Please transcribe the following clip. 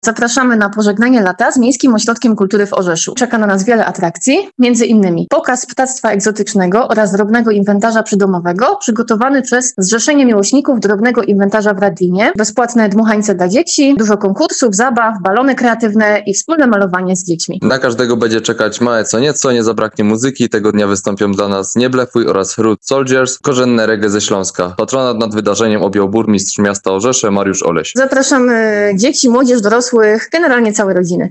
Zapraszamy na pożegnanie lata z Miejskim Ośrodkiem Kultury w Orzeszu. Czeka na nas wiele atrakcji, m.in. pokaz ptactwa egzotycznego oraz drobnego inwentarza przydomowego przygotowany przez Zrzeszenie Miłośników Drobnego Inwentarza w Radlinie, bezpłatne dmuchańce dla dzieci, dużo konkursów, zabaw, balony kreatywne i wspólne malowanie z dziećmi. Na każdego będzie czekać małe co nieco, nie zabraknie muzyki. Tego dnia wystąpią dla nas Nie Blefuj oraz Root Soldiers, korzenne reggae ze Śląska. Patronat nad wydarzeniem objął burmistrz miasta Orzesze Mariusz Oleś. Zapraszamy dzieci, młodzież, dorosłych, generalnie całe rodziny.